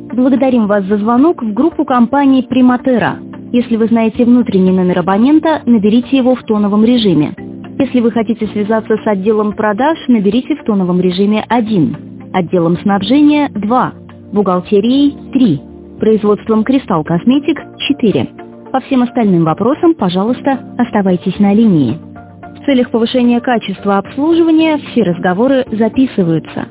Благодарим вас за звонок в группу компании «Приматера». Если вы знаете внутренний номер абонента, наберите его в тоновом режиме. Если вы хотите связаться с отделом продаж, наберите в тоновом режиме 1, отделом снабжения 2, бухгалтерией 3, производством Crystal Cosmetics 4. По всем остальным вопросам, пожалуйста, оставайтесь на линии. В целях повышения качества обслуживания все разговоры записываются.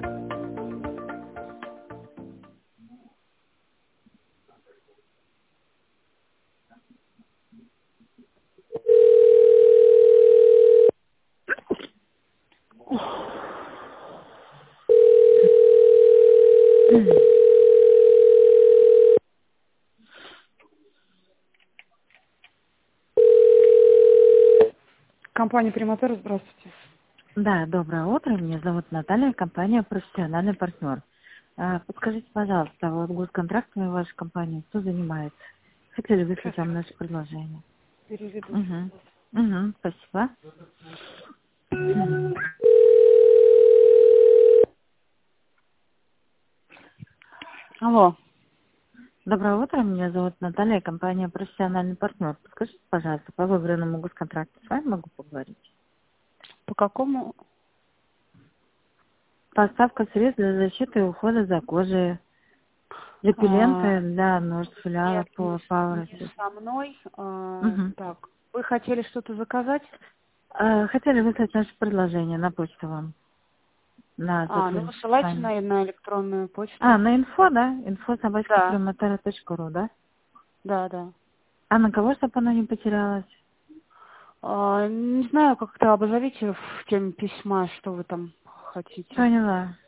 Компания «Приматер», здравствуйте. Да, доброе утро. Меня зовут Наталья, компания «Профессиональный партнер». Подскажите, пожалуйста, вот госконтрактами вашей компании кто занимается? Хотели выслать вам наше предложение? Переведу. Спасибо. Алло. Доброе утро. Меня зовут Наталья, компания «Профессиональный партнер». Подскажите, пожалуйста, по выбранному госконтракту с вами могу поговорить? По какому? Поставка средств для защиты и ухода за кожей. Репелленты для ножек, филиалов Нет, по пауэрсу. со мной. Мгм. Так, вы хотели что-то заказать? Хотели выслать наше предложение на почту вам. На Ну сотрудничество с высылайте вами. на электронную почту. На инфо, да? Да, info@primatera.ru, да? да. А на кого, чтобы она не потерялась? Не знаю, как-то обозовите в теме письма, что вы там хотите. Поняла.